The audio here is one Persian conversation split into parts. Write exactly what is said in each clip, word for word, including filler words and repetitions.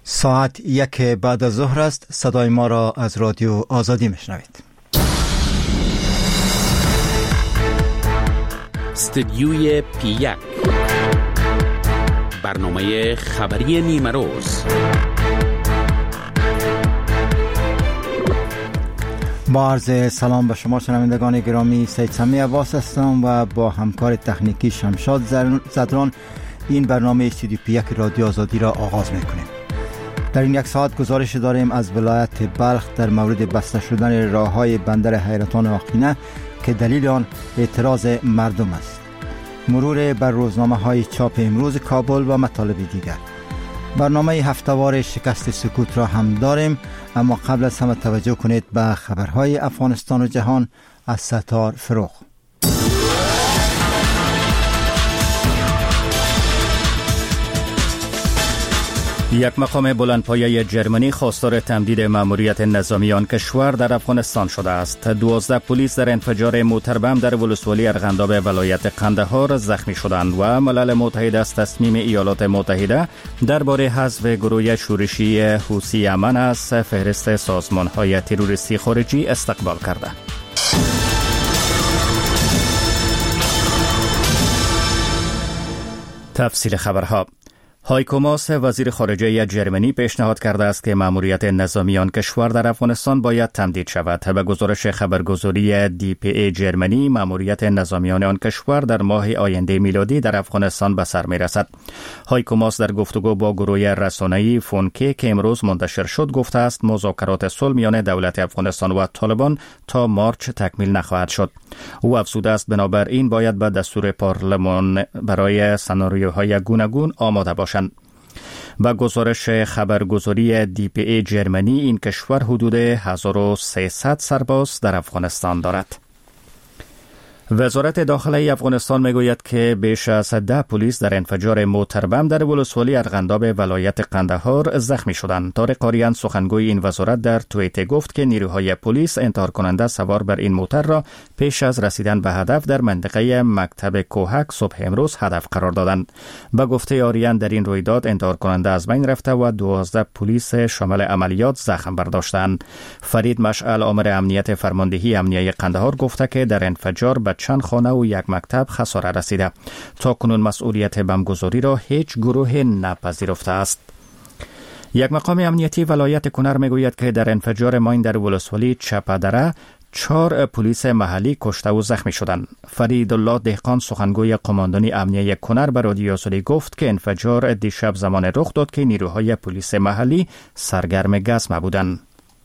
ساعت یک بعد از ظهر است. صدای ما را از رادیو آزادی میشنوید. استدیوی پی یک، برنامه خبری نیمه روز. با عرض سلام به شما شنوندگان گرامی، سید سمی عباس هستم و با همکار تکنیکی شمشاد زدران این برنامه استدیو پی یک رادیو آزادی را آغاز میکنیم. در این یک ساعت گزارش داریم از ولایت بلخ در مورد بسته شدن راههای بندر حیرتان آقینه که دلیل آن اعتراض مردم است. مرور بر روزنامه های چاپ امروز کابل و مطالب دیگر. برنامه هفته‌وار شکست سکوت را هم داریم، اما قبل از همه توجه کنید به خبرهای افغانستان و جهان از ستار فروغ. یک مقام بلندپایه جرمنی خواستار تمدید مأموریت نظامی آن کشور در افغانستان شده است. دوازده پلیس در انفجار موتر بم در ولسوالی ارغنداب ولایت قندهار زخمی شدند و ملل متحد از تصمیم ایالات متحده درباره حذف گروه شورشی حوثی یمن از فهرست سازمان‌های تروریستی خارجی استقبال کرده. تفصیل خبرها. هایکو ماس وزیر خارجه جرمنی پیشنهاد کرده است که مأموریت نظامی آن کشور در افغانستان باید تمدید شود. به گزارش خبرگزاری دی پی ای جرمنی، مأموریت نظامیان آن کشور در ماه آینده میلادی در افغانستان به سر میرسد. هایکو ماس در گفتگو با گروه رسانه‌ای فونکه که امروز منتشر شد گفته است مذاکرات صلح میان دولت افغانستان و طالبان تا مارچ تکمیل نخواهد شد. او افزوده است بنابراین باید به دستور پارلمان برای سناریوهای گوناگون آماده باشد. با گزارش خبرگزاری دی پی ای جرمنی، این کشور حدود هزار و سیصد سرباز در افغانستان دارد. وزارت داخله افغانستان میگوید که بیش از ده پلیس در انفجار موتر بم در ولسوالی ارغنداب ولایت قندهار زخمی شدند. طارق آریان سخنگوی این وزارت در توییتر گفت که نیروهای پلیس انتحار کننده سوار بر این موتر را پیش از رسیدن به هدف در منطقه مکتب کوهک صبح امروز هدف قرار دادند. با گفته آریان در این رویداد انتحار کننده از بین رفته و دوازده پلیس شامل عملیات زخم برداشتند. فرید مشعل آمر امنیت فرماندهی امنیه قندهار گفته که در انفجار به چند خانه و یک مکتب خساره رسیده. تا کنون مسئولیت بمبگذاری را هیچ گروه نپذیرفته است. یک مقام امنیتی ولایت کنر میگوید که در انفجار ماین در ولسوالی چپدره چهار پلیس محلی کشته و زخمی شدند. فرید الله دهقان سخنگوی قماندانی امنیه کنر به رادیو آزادی گفت که انفجار دیشب زمان رخ داد که نیروهای پلیس محلی سرگرم گزمه بودند.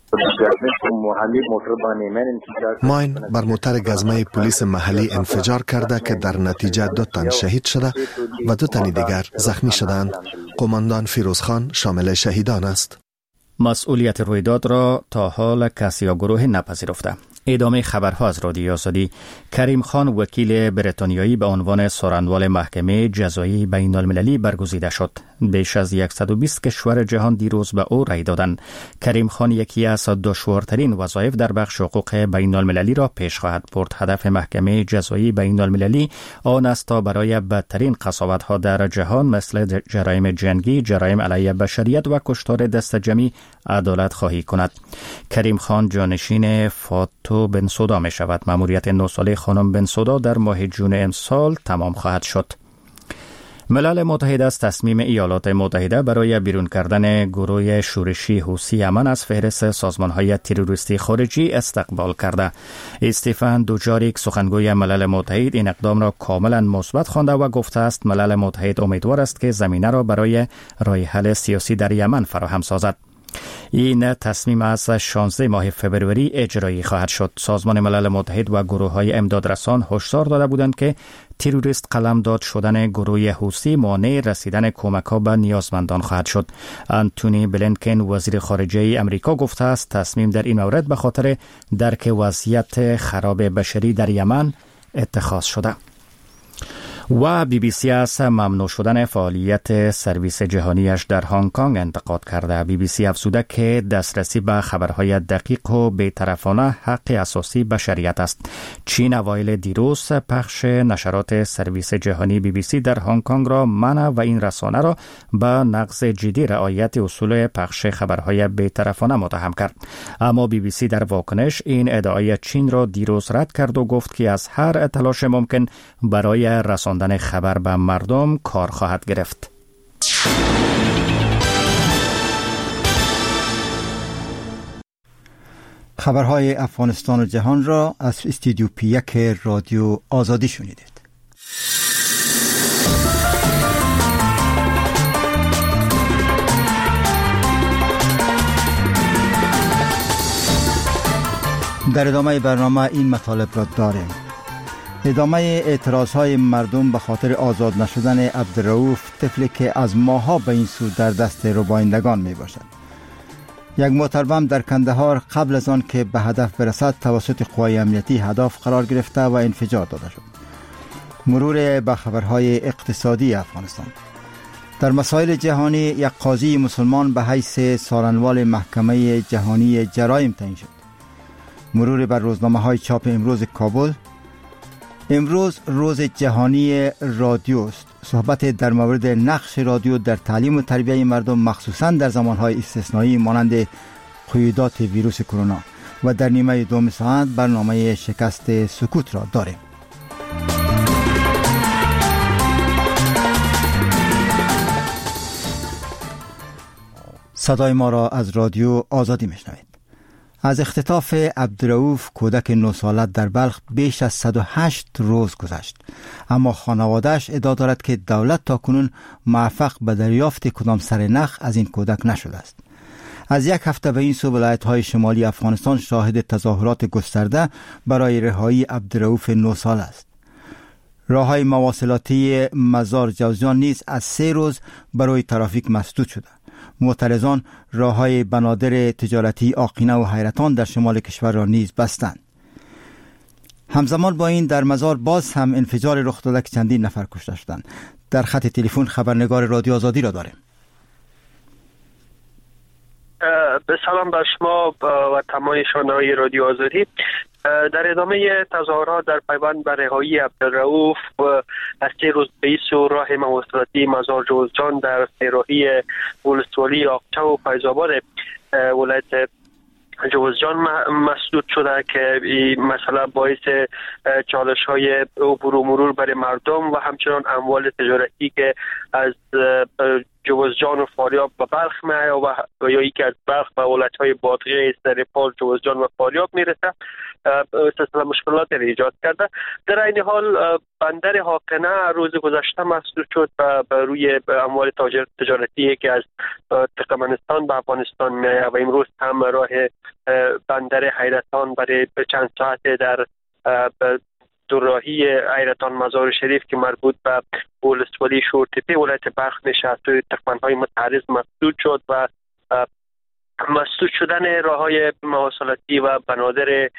ماین بر موتر گزمه پلیس محلی انفجار کرده که در نتیجه دو تن شهید شده و دو تن دیگر زخمی شدند. قماندان فیروز خان شامل شهیدان است. مسئولیت رویداد را تا حال کسی یا گروه نپذیرفته. ادامه خبرها از رادیو آزادی. کریم خان وکیل بریتانیایی به عنوان سارنوال محکمه جزایی بین المللی برگزیده شد. بیش از صد و بیست کشور جهان دیروز به او رای دادند. کریم خان یکی از دشوارترین وظایف در بخش حقوق بین المللی را پیش خواهد برد. هدف محکمه جزایی بین المللی آن است تا برای بدترین قساوت‌ها در جهان مثل جرایم جنگی، جرایم علیه بشریت و کشتار دست جمعی عدالت خواهی کند. کریم خان جانشین فاتو بنسودا می شود. مأموریت نه ساله خانم بنسودا در ماه جون امسال تمام خواهد شد. ملل متحد از تصمیم ایالات متحده برای بیرون کردن گروه شورشی حوثی یمن از فهرست سازمان‌های تروریستی خارجی استقبال کرده. استیفن دوجاریک سخنگوی ملل متحد این اقدام را کاملا مثبت خوانده و گفته است ملل متحد امیدوار است که زمینه را برای راه حل سیاسی در یمن فراهم سازد. این تصمیم از شانزده ماه فوریه اجرایی خواهد شد. سازمان ملل متحد و گروه‌های امدادرسان هشدار داده بودند که تروریست قلمداد شدن گروه حوثی مانع رسیدن کمک‌ها به نیازمندان خواهد شد. آنتونی بلینکن وزیر خارجه امریکا گفته است تصمیم در این مورد به خاطر درک وضعیت خراب بشری در یمن اتخاذ شده. و بی بی سی از ممنوع شدن فعالیت سرویس جهانیش در هنگ کنگ انتقاد کرده. بی بی سی افزوده که دسترسی به خبرهای دقیق و بی‌طرفانه حق اساسی بشریت است. چین اوایل دیروز پخش نشرات سرویس جهانی بی بی سی در هنگ کنگ را منع و این رسانه را به نقض جدی رعایت اصول پخش خبرهای بی‌طرفانه متهم کرد. اما بی بی سی در واکنش این ادعای چین را دیروز رد کرد و گفت که از هر تلاش ممکن برای رساندن خبر به مردم کار خواهد گرفت. خبرهای افغانستان و جهان را از استودیو پی یک رادیو آزادی شنیدید. در ادامه برنامه این مطالب را داریم. ادامه اعتراضهای مردم به خاطر آزاد نشدن عبدالرؤوف، طفلی که از ماه‌ها به این سو در دست ربایندگان می باشد. یک موتربم در کندهار قبل از آن که به هدف برسد توسط قوای امنیتی هدف قرار گرفته و انفجار داده شد. مرور به خبرهای اقتصادی افغانستان. در مسائل جهانی یک قاضی مسلمان به حیث سارنوال محکمه جهانی جرایم تعیین شد. مرور بر روزنامه های چاپ امروز کابل. امروز روز جهانی رادیو است. صحبت در مورد نقش رادیو در تعلیم و تربیت مردم، مخصوصا در زمانهای استثنایی مانند قیودات ویروس کرونا. و در نیمه دوم ساعت برنامه شکست سکوت را داریم. صدای ما را از رادیو آزادی میشنوید. از اختطاف عبدالرؤوف کودک نه ساله در بلخ بیش از صد و هشت روز گذشت، اما خانواده‌اش ادعا دارد که دولت تاکنون موفق به دریافت کدام سر نخ از این کودک نشده است. از یک هفته به این سو ولایت‌های شمالی افغانستان شاهد تظاهرات گسترده برای رهایی عبدالرؤوف نه ساله است. راه‌های مواصلاتی مزار جوزجان نیز از سه روز برای ترافیک مسدود شده. معترضان راه‌های بنادر تجارتی آقینه و حیرتان در شمال کشور را نیز بستند. همزمان با این در مزار باز هم انفجار رخ داده که چندین نفر کشته شدند. در خط تلفن خبرنگار رادیو آزادی را داریم. به سلام بر شما و تمام شنوندگان رادیو آزادی. در ادامه تظاهرات در پیوند به رهایی عبدالرؤوف از سه روز به سو راه مواصلاتی مزار جوزجان در سه‌راهی ولسوالی آقچه و فیض‌آباد ولایت جوزجان مسدود شده که این مسئله باعث چالش های عبور و مرور برای مردم و همچنان اموال تجارتی که از جوزجان و فاریاب به بلخ می‌آید و یا یکی از بلخ به ولایت‌های باقی استرپال، جوزجان و فاریاب میرسه سلسله مشکلات را ایجاد کرده. در این حال بندر حاقنه روز گذشته مسدود شد و به روی اموال تجارتی که از ترکمنستان به افغانستان می‌آید و امروز هم راه بندر حیرتان برای چند ساعت در دوراهی حیرتان مزار شریف که مربوط به ولسوالی شورتپه ولایت بلخ میشه توی ترکمن‌های متعرض مسدود شد و مسدود شدن راه‌های مواصلاتی و بنادر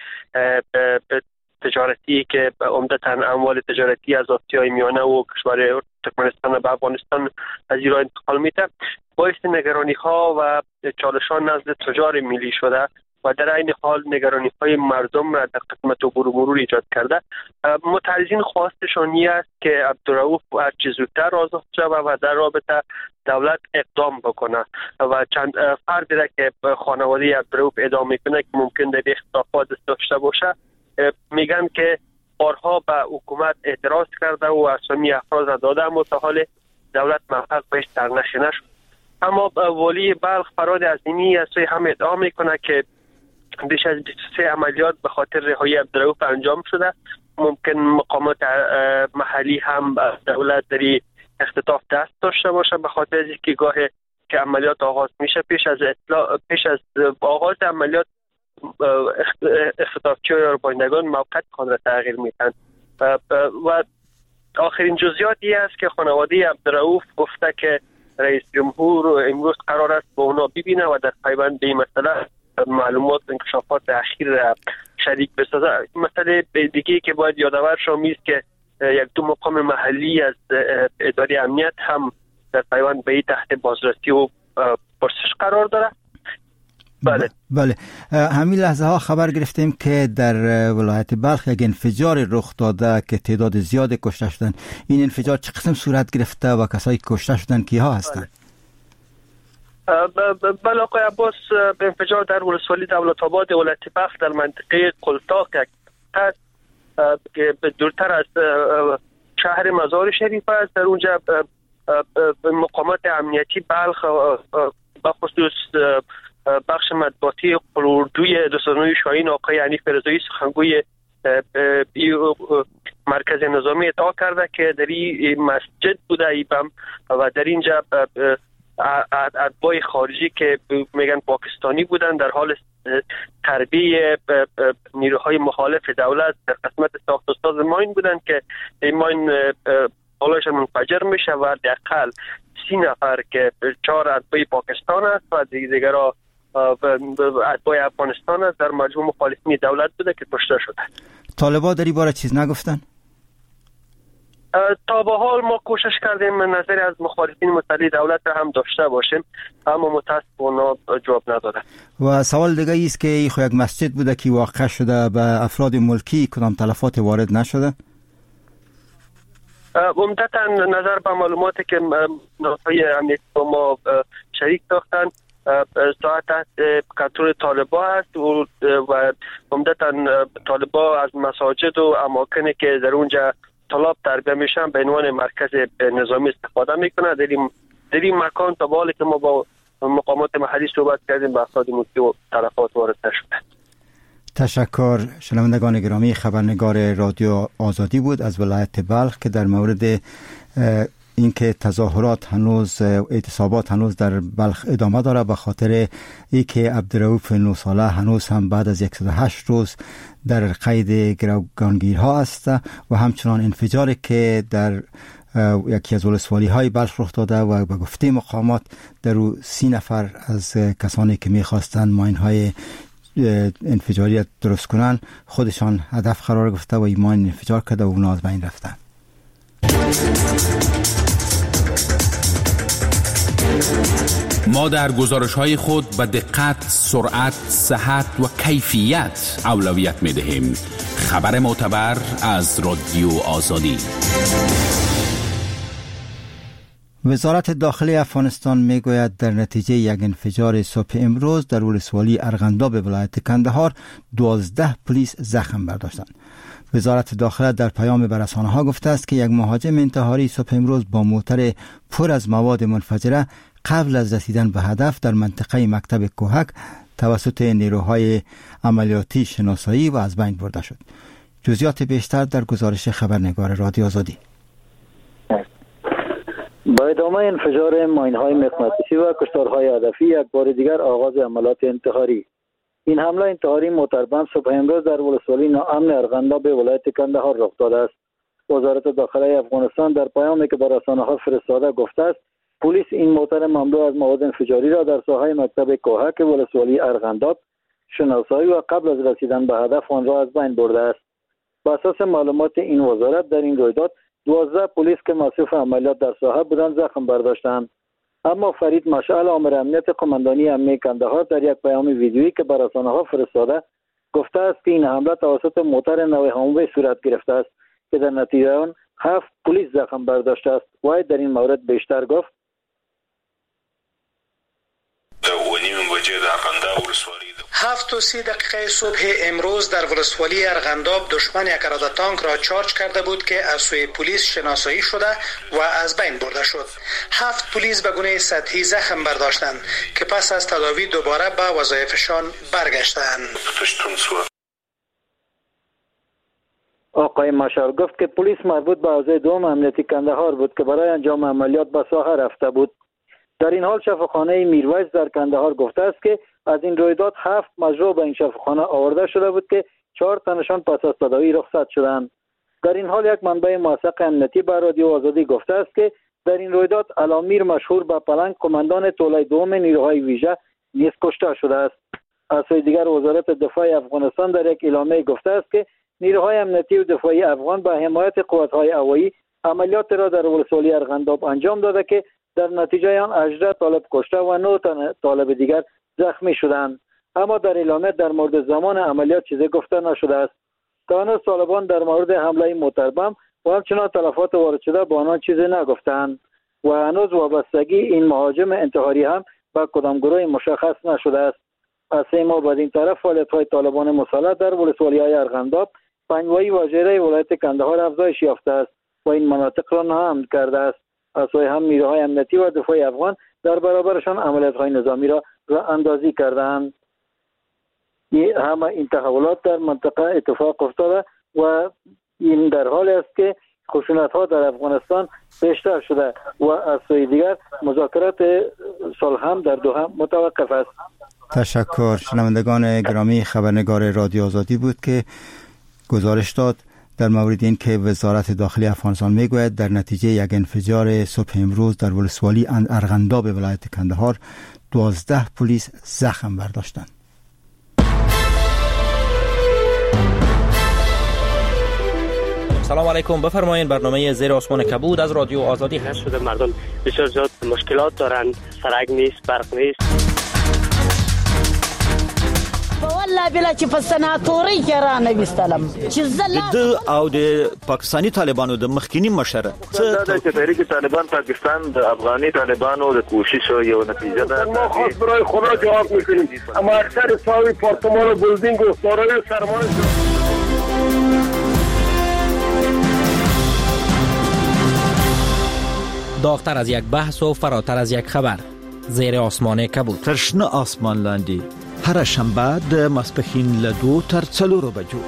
تجارتی که عمدتاً اموال تجارتی از آسیای میانه و کشور ترکمنستان به افغانستان از ایران انتقال میده باعث نگرانی‌ها و چالش‌ها نزد تجار ملی شده و در این حال نگرانی‌های مردم را در قسمت عبور و مرور ایجاد کرده. معترضین خواستشان این است که عبدالرؤوف هر چه زودتر آزاد شود و در رابطه دولت اقدام بکنه و چند فردی را که خانواده عبدالرؤوف ادعا میکنه که ممکن در اختلافات داشته باشه میگن که بارها به حکومت اعتراض کرده و اسامی افراد را داده اما تا حال دولت موفق بهش سرنخی نشد. اما والی بلخ فراد عظیمی از سوی هم ادعا میکنه که بیش از بیست و سه عملیات به خاطر رهایی عبدالرؤوف انجام شده. ممکن مقامات محلی هم دولت در اختطاف دست داشته باشه به خاطر اینکه گاه که عملیات آغاز میشه پیش از اطلاع پیش از آغاز عملیات اختطافچی‌های ربایندگان موقت خود را تغییر میدن و آخرین جزئیاتی است که خانواده عبدالرؤوف گفته که رئیس جمهور امروز قرار است با اونا ببینه و در پیوند به این مسئله معلومات و انکشافات اخیر شریک بسازه. مسئله دیگه که باید یادآور شما است که یک دو مقام محلی از اداره امنیت هم در پیوند به تحت بازرسی و پرسش قرار داره. بله بله همین لحظه ها خبر گرفتیم که در ولایت بلخ یک انفجار رخ داده که تعداد زیاد کشته شدن. این انفجار چه قسم صورت گرفته و کسایی که کشته شدن کیها هستند؟ بله آقای عباس، انفجار در ولسوالی دولت‌آباد ولایت بلخ در منطقه قلتاق است که دورتر از شهر مزار شریف است. در اونجا مقامات امنیتی بلخ بخصوص بخش مطبوعاتی قلوردوی دو صد و نه شاهین آقای حنیف رضایی سخنگوی مرکز نظامی ادعا کرده که در این مسجد بوده ای بم و در اینجا اتباع خارجی که میگن پاکستانی بودن در حال تربیه نیروهای مخالف دولت در قسمت ساخت و ساز ماین بودن که این ماین بالایشان منفجر میشه و دقیقاً سی نفر که چهار اتباع پاکستان است و دیگر اتباع افغانستان است در مجموع مخالفین دولت بوده که کشته شده. طالبان در این باره چیز نگفتن؟ تا به حال ما کوشش کردیم نظری از مخالفین مطلع دولت هم داشته باشیم، اما متاسفانه اونا جواب ندادن. و سوال دیگه ایست که این خو یک مسجد بوده که واقع شده، به افراد ملکی کدام تلفات وارد نشده؟ عمدتا نظر به معلوماتی که نهادهای امنیتی با ما شریک ساختن ساعت تحت کنترل طالبان است و عمدتا طالبان از مساجد و اماکنی که در اونجا طلاب تربیه میشن به عنوان مرکز نظامی استفاده میکنه. در این در این مکان تا بالی که ما با مقامات محلی صحبت کردیم به افراد ملکی و تلفات وارد نشده. تشکر. شنوندگان گرامی، خبرنگار رادیو آزادی بود از ولایت بلخ که در مورد اینکه تظاهرات هنوز اعتصابات هنوز در بلخ ادامه داره به خاطر اینکه عبدالرؤوف نه ساله هنوز هم بعد از صد و هشت روز در قید گروگانگیرها است و همچنان انفجاری که در یکی از ولسوالی های بلخ رخ داده و به گفته مقامات در او سی نفر از کسانی که میخواستند ماین های انفجاری درست کنن خودشان هدف قرار گرفته و ایمان انفجار کرده و اونا از بین رفتن. ما در گزارش‌های خود به دقت، سرعت، صحت و کیفیت اولویت می‌دهیم. خبر معتبر از رادیو آزادی. وزارت داخلی افغانستان میگوید در نتیجه یک انفجار صبح امروز در ولسوالی ارغنداب ولایت کندهار دوازده پلیس زخم برداشتند. وزارت داخله در پیام به رسانه‌ها گفته است که یک مهاجم انتحاری صبح امروز با موتر پر از مواد منفجره قبل از رسیدن به هدف در منطقه مکتب کوهک توسط نیروهای عملیاتی شناسایی و از بین برده شد. جزئیات بیشتر در گزارش خبرنگار رادیو آزادی. با ادامه انفجار ماین‌های مغناطیسی و کشتارهای هدفی یک بار دیگر آغاز عملیات انتحاری. این حمله انتحاری موتربند صبح امروز در ولسوالی ناامن ارغنداب ولایت کندهار رخ داده است. وزارت داخله افغانستان در پیامی که به رسانه‌ها فرستاده گفته است پلیس این موتر مملو از مواد انفجاری را در ساحه مکتب کوهک ولسوالی ارغنداب شناسایی و قبل از رسیدن به هدف آن را از بین برده است. بر اساس معلومات این وزارت در این رویداد دوازده پلیس که مصروف عملیات در ساحه بودند زخم برداشتند. اما فرید مشعل آمر امنیت قماندانی امنیه کندهار در یک پیام ویدیویی که به رسانه‌ها فرستاده گفته است که این حمله توسط موتر نو هاموی صورت گرفته است که در نتیجه آن هفت پلیس زخم برداشته است. وای در این مورد بیشتر گفت: هفت و سی دقیقه صبح امروز در ولسوالی ارغنداب دشمن یک اراده تانک را چارج کرده بود که از سوی پلیس شناسایی شده و از بین برده شد. هفت پلیس به گونه سطحی زخم برداشتند که پس از تداوی دوباره به وظایفشان برگشتند. آقای مشعل گفت که پلیس مربوط به حوزه دوم امنیتی کندهار بود که برای انجام عملیات به ساحه رفته بود. در این حال شفاخانه میرویس در کندهار گفته است که از این رویداد هفت مجروح به این شفاخانه آورده شده بود که چهار تنشان پس از تداوی رخصت شدند. در این حال یک منبع موثق امنیتی بر رادیو آزادی گفته است که در این رویداد علامیر مشهور به پلنگ قماندان توله دوم نیروهای ویژه نیز کشته شده است. از سوی دیگر وزارت دفاع افغانستان در یک اعلامیه گفته است که نیروهای امنیتی و دفاعی افغان به حمایت قوت‌های هوایی عملیات را در ولسوالی ارغنداب انجام داده که در نتیجه آن هجده طالب کشته و نه تن طالب دیگر زخمی شدند. اما در اعلامیه در مورد زمان عملیات چیزی گفته نشده است. تا هنوز طالبان در مورد حمله موتر بم و همچنان تلفات وارد شده با آنها چیزی نگفتند و هنوز وابستگی این مهاجم انتحاری هم به کدام گروه مشخص نشده است. از سه ماه بعد این طرف فعالیت‌های طالبان مسلح در ولسوالی‌های ارغنداب، پنجوایی و ژیره ولایت کندهار افزایش یافته است و این مناطق را ناامن کرده است. از سوی هم نیروهای امنیتی و دفاعی افغان در برابرشان عملیات‌های نظامی را راه اندازی کردند. همه این تحولات در منطقه اتفاق افتاده و این در حال است که خشونت‌ها در افغانستان بیشتر شده و از سوی دیگر مذاکرات صلح هم در دوحه متوقف است. تشکر. شنوندگان گرامی، خبرنگار رادیو آزادی بود که گزارش داد در مورد این که وزارت داخلی افغانستان میگوید در نتیجه یک انفجار صبح امروز در ولسوالی ارغنداب ولایت کندهار دوازده پلیس زخم برداشتند. سلام علیکم، بفرمایید. برنامه زیر آسمان کبود از رادیو آزادی هست. شده مردم بسیار زیاد مشکلات دارند، سرک نیست، برق نیست. والله بلا چې په سناتوري کې را نه وستلم چې زله د او د پاکستانی طالبانو د مخکینی مشر څه چې تحریک طالبان پاکستان د افغاني طالبانو د کوشش یو نتیجه ده. ما خاص برای خدا جواب میکنیم، اما اکثر ساوی پارتمان و بلدینگ و سارای سرمایه داغتر از یک بحث و فراتر از یک خبر. زیر آسمان کبود. ترشنه آسمان لاندی هر شنبه د ماسپښین له دو تر څلورو بجو.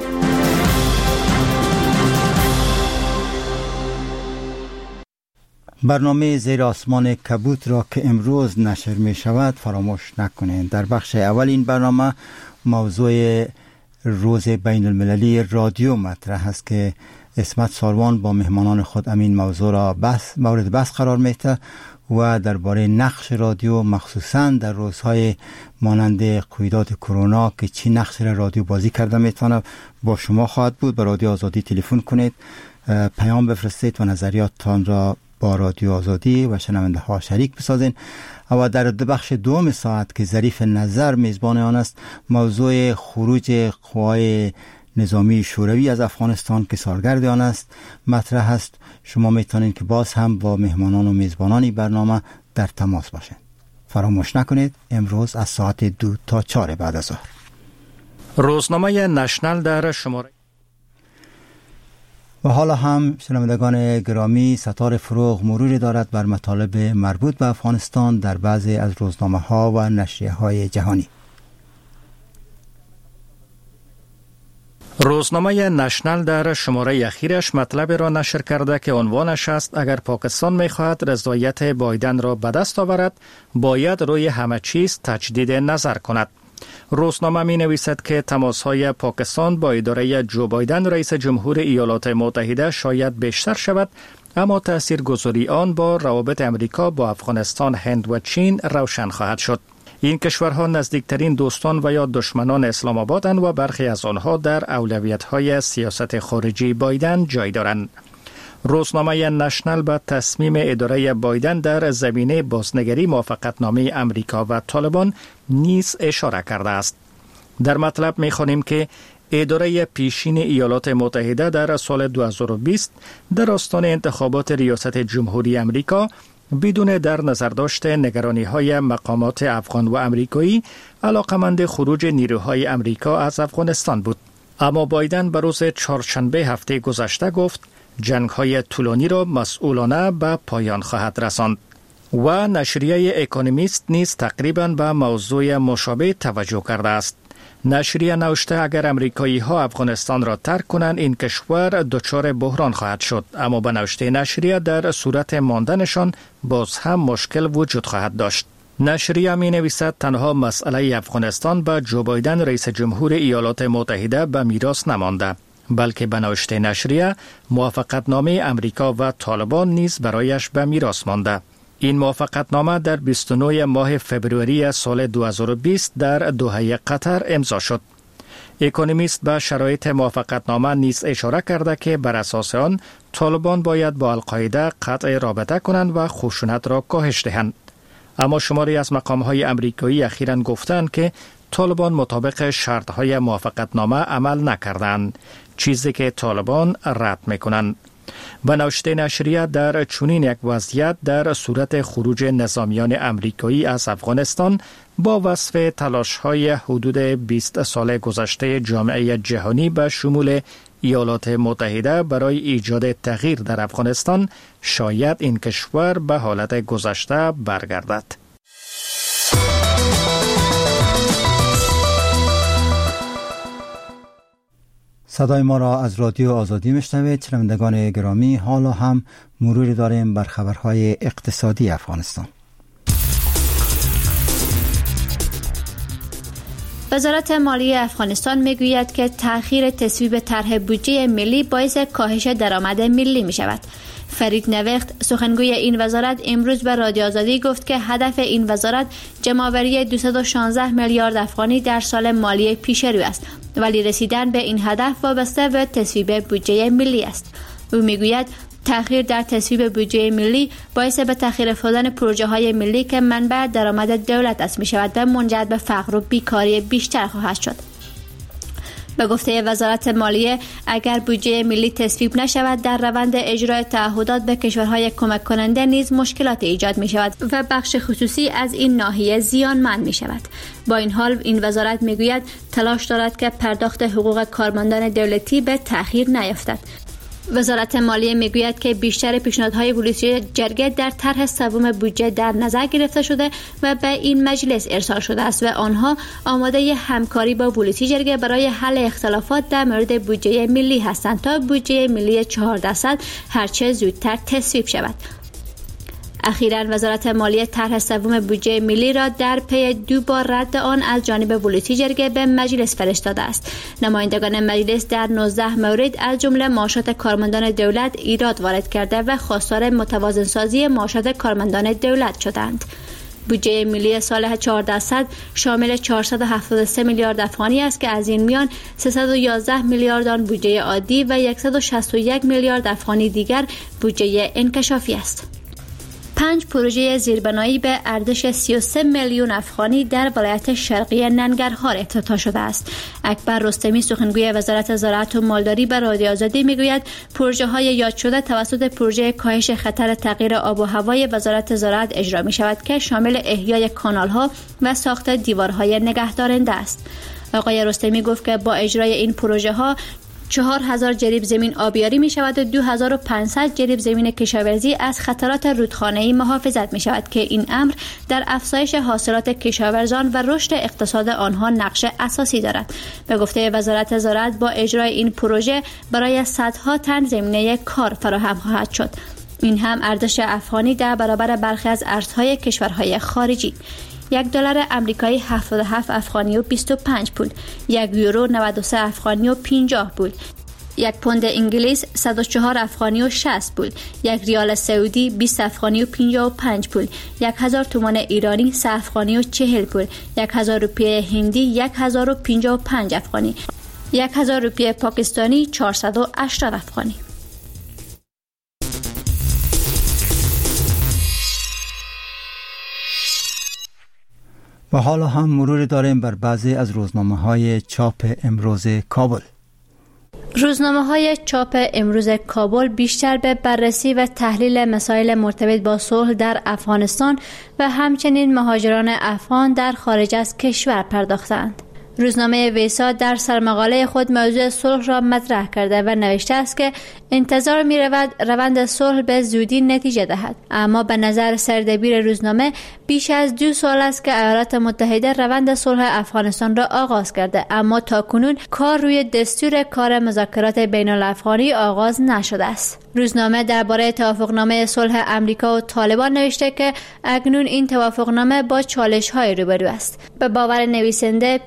برنامه زیر آسمان کبود را که امروز نشر می شود فراموش نکنید. در بخش اول این برنامه موضوع روز بین المللی رادیو مطرح است که اسمت ساروان با مهمانان خود امین موضوع را بس مورد بحث قرار میده و درباره نقش رادیو مخصوصاً در روزهای مانند قیودات کرونا که چی نقش رادیو بازی کرده میتونه با شما خواهد بود. به رادیو آزادی تلفن کنید، پیام بفرستید و نظریاتتان را با رادیو آزادی و شنونده ها شریک بسازین. و در بخش دوم ساعت که ظریف نظر میزبان آن است، موضوع خروج قوای نظامی شوروی از افغانستان که سالگرد آن است مطرح است. شما میتونید که باز هم با مهمانان و میزبانان برنامه در تماس باشید. فراموش نکنید امروز از ساعت دو تا چهار بعد از ظهر روزنامه نشنل در شماره. و حالا هم شنوندگان گرامی، ستاره فروغ مروری دارد بر مطالب مربوط به افغانستان در بعضی از روزنامه ها و نشریه های جهانی. روزنامه نشنل در شماره اخیرش مطلب را نشر کرده که عنوانش است اگر پاکستان می‌خواهد رضایت بایدن را به دست آورد باید روی همه چیز تجدید نظر کند. روزنامه می نویسد که تماس‌های پاکستان با اداره جو بایدن رئیس جمهور ایالات متحده شاید بیشتر شود، اما تاثیرگذاری آن با روابط امریکا با افغانستان، هند و چین روشن خواهد شد. این کشورها نزدیکترین دوستان و یا دشمنان اسلام آبادند و برخی از آنها در اولویت‌های سیاست خارجی بایدن جای دارند. روزنامه نشنل به تصمیم اداره بایدن در زمینه بازنگری موافقتنامه امریکا و طالبان نیز اشاره کرده است. در مطلب می‌خوانیم که اداره پیشین ایالات متحده در سال دو هزار و بیست در آستان انتخابات ریاست جمهوری امریکا بدون در نظر داشته نگرانی‌های مقامات افغان و امریکایی علاقمند خروج نیروهای امریکا از افغانستان بود. اما بایدن به روز چهارشنبه هفته گذشته گفت جنگ‌های طولانی را مسئولانه به پایان خواهد رساند. و نشریه اکونومیست نیز تقریباً به موضوع مشابه توجه کرده است. نشریه نوشته اگر امریکایی ها افغانستان را ترک کنند این کشور دچار بحران خواهد شد، اما به نوشته نشریه در صورت ماندنشان باز هم مشکل وجود خواهد داشت. نشریه می نویسد تنها مسئله افغانستان به جو بایدن رئیس جمهور ایالات متحده به میراث نمانده، بلکه به نوشته نشریه موافقتنامه امریکا و طالبان نیز برایش به میراث مانده. این موافقتنامه در بیست و نه ماه فبروری سال دو هزار و بیست در دوحه قطر امضا شد. اکونومیست به شرایط موافقتنامه نیز اشاره کرده که بر اساس آن طالبان باید با القاعده قطع رابطه کنند و خشونت را کاهش دهند. اما شماری از مقام‌های آمریکایی اخیراً گفتند که طالبان مطابق شرط‌های موافقتنامه عمل نکردند، چیزی که طالبان رد می‌کنند. به نوشته نشریه در چنین یک وضعیت در صورت خروج نظامیان آمریکایی از افغانستان با وصف تلاش‌های حدود بیست سال گذشته جامعه جهانی به شمول ایالات متحده برای ایجاد تغییر در افغانستان، شاید این کشور به حالت گذشته برگردد. صدای ما را از رادیو آزادی میشنوید. شنوندگان گرامی، حالا هم مروری داریم بر خبرهای اقتصادی افغانستان. وزارت مالیه افغانستان میگوید که تأخیر تصویب طرح بودجه ملی باعث کاهش درآمد ملی می شود. فرید نوخت، سخنگوی این وزارت، امروز به رادیو آزادی گفت که هدف این وزارت جمع‌آوری دویست و شانزده میلیارد افغانی در سال مالی پیش رو است، ولی رسیدن به این هدف وابسته به تصویب بودجه ملی است. او میگوید تأخیر در تصویب بودجه ملی باعث به تأخیر افتادن پروژه های ملی که منبع درآمد دولت است می شود و منجر به فقر و بیکاری بیشتر خواهد شد. به گفته وزارت مالیه، اگر بودجه ملی تصویب نشود، در روند اجرای تعهدات به کشورهای کمک کننده نیز مشکلات ایجاد می شود و بخش خصوصی از این ناحیه زیانمند می شود. با این حال این وزارت می گوید تلاش دارد که پرداخت حقوق کارمندان دولتی به تأخیر نیفتد. وزارت مالیه میگوید که بیشتر پیشنهادهای ولوسی جرگه در طرح سوم بودجه در نظر گرفته شده و به این مجلس ارسال شده است و آنها آماده همکاری با ولوسی جرگه برای حل اختلافات در مورد بودجه ملی هستند تا بودجه ملی چهار درصد هرچه زودتر تصویب شود. اخیراً وزارت مالیه طرح سوم بودجه ملی را در پی دو بار رد آن از جانب ولوسی جرگه به مجلس فرستاده است. نمایندگان مجلس در نوزده مورد از جمله معاشات کارمندان دولت ایراد وارد کرده و خواستار متوازن سازی معاشات کارمندان دولت شدند. بودجه ملی سال چهار درصد شامل چهارصد و هفتاد و سه میلیارد افغانی است که از این میان سیصد و یازده میلیارد آن بودجه عادی و صد و شصت و یک میلیارد افغانی دیگر بودجه انکشافی است. پنج پروژه زیربنایی به ارزش سی و سه میلیون افغانی در ولایت شرقی ننگرهار افتتاح شده است. اکبر رستمی، سخنگوی وزارت زراعت و مالداری، به رادیو آزادی میگوید پروژه های یاد شده توسط پروژه کاهش خطر تغییر آب و هوای وزارت زراعت اجرا می شود که شامل احیای کانال ها و ساخت دیوارهای نگهدارنده است. آقای رستمی گفت که با اجرای این پروژه ها چهار هزار جریب زمین آبیاری می شود و دو هزار و پانصد جریب زمین کشاورزی از خطرات رودخانه‌ای محافظت می شود که این امر در افزایش حاصلات کشاورزان و رشد اقتصاد آنها نقش اساسی دارد. به گفته وزارت زراعت با اجرای این پروژه برای صدها تن زمینه کار فراهم خواهد شد. این هم ارزش افغانی در برابر برخی از ارزهای کشورهای خارجی. یک دلار آمریکایی هفتاد و هفت افغانی و بیست و پنج پول، یک یورو نود و سه افغانی و پنجاه پول، یک پوند انگلیس صد و چهار افغانی و شصت پول، یک ریال سعودی بیست افغانی و پنجاه و پنج پول، یک هزار تومان ایرانی سه افغانی و چهل پول، یک هزار روپیه هندی یک هزار و پنجاه و پنج افغانی، یک هزار روپیه پاکستانی چهارصد و هشتاد افغانی. و حالا هم مرور داریم بر بعضی از روزنامه‌های چاپ امروز کابل. روزنامه‌های چاپ امروز کابل بیشتر به بررسی و تحلیل مسائل مرتبط با صلح در افغانستان و همچنین مهاجران افغان در خارج از کشور پرداختند. روزنامه ویسا در سرمقاله خود موضوع صلح را مطرح کرده و نوشته است که انتظار می رود روند صلح به زودی نتیجه دهد، اما به نظر سردبیر روزنامه بیش از دو سال است که ایالات متحده روند صلح افغانستان را آغاز کرده، اما تاکنون کار روی دستور کار مذاکرات بین الافغانی آغاز نشده است. روزنامه درباره توافقنامه صلح امریکا و طالبان نوشته که اکنون این توافقنامه با چالش‌های روبرو است. به باور نویسنده پیش از